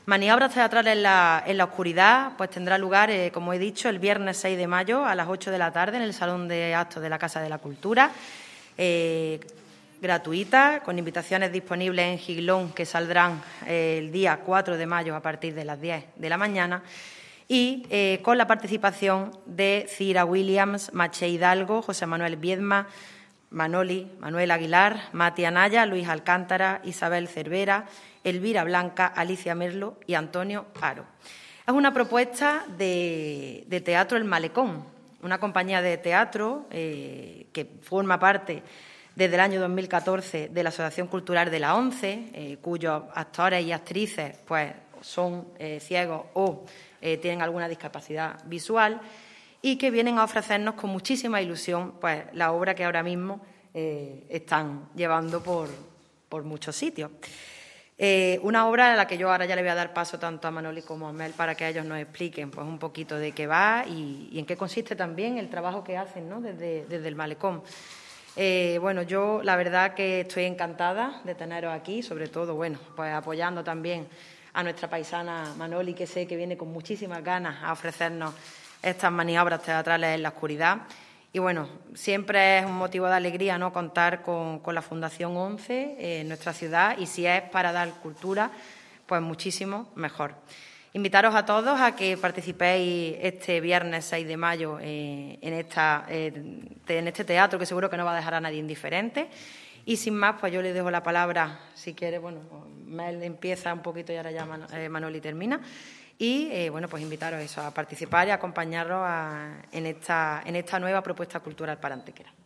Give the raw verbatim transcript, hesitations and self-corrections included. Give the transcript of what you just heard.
Maniobras teatrales en la, en la oscuridad, pues tendrá lugar, eh, como he dicho, el viernes seis de mayo a las ocho de la tarde en el Salón de Actos de la Casa de la Cultura, eh, gratuita, con invitaciones disponibles en Giglón, que saldrán eh, el día cuatro de mayo a partir de las diez de la mañana, y eh, con la participación de Cira Williams, Maché Hidalgo, José Manuel Viedma, Manoli, Manuel Aguilar, Mati Anaya, Luis Alcántara, Isabel Cervera, Elvira Blanca, Alicia Merlo y Antonio Aro. Es una propuesta de, de Teatro El Malecón, una compañía de teatro eh, que forma parte desde el año dos mil catorce de la Asociación Cultural de la ONCE, eh, cuyos actores y actrices pues, son eh, ciegos o eh, tienen alguna discapacidad visual, y que vienen a ofrecernos con muchísima ilusión pues, la obra que ahora mismo eh, están llevando por, por muchos sitios. Eh, una obra a la que yo ahora ya le voy a dar paso tanto a Manoli como a Mel para que ellos nos expliquen pues, un poquito de qué va y, y en qué consiste también el trabajo que hacen, ¿no? desde, desde el Malecón. Eh, bueno, yo la verdad que estoy encantada de teneros aquí, sobre todo, bueno, pues apoyando también a nuestra paisana Manoli, que sé que viene con muchísimas ganas a ofrecernos estas maniobras teatrales en la oscuridad. Y bueno, siempre es un motivo de alegría, ¿no?, contar con, con la Fundación ONCE eh, en nuestra ciudad, y si es para dar cultura, pues muchísimo mejor. Invitaros a todos a que participéis este viernes seis de mayo eh, en, esta, eh, en este teatro, que seguro que no va a dejar a nadie indiferente. Y sin más, pues yo le dejo la palabra, si quiere, bueno, Mel empieza un poquito y ahora ya Man eh, Manoli termina. Y, eh, bueno, pues invitaros a eso, a participar y a acompañarnos a, en, esta, en esta nueva propuesta cultural para Antequera.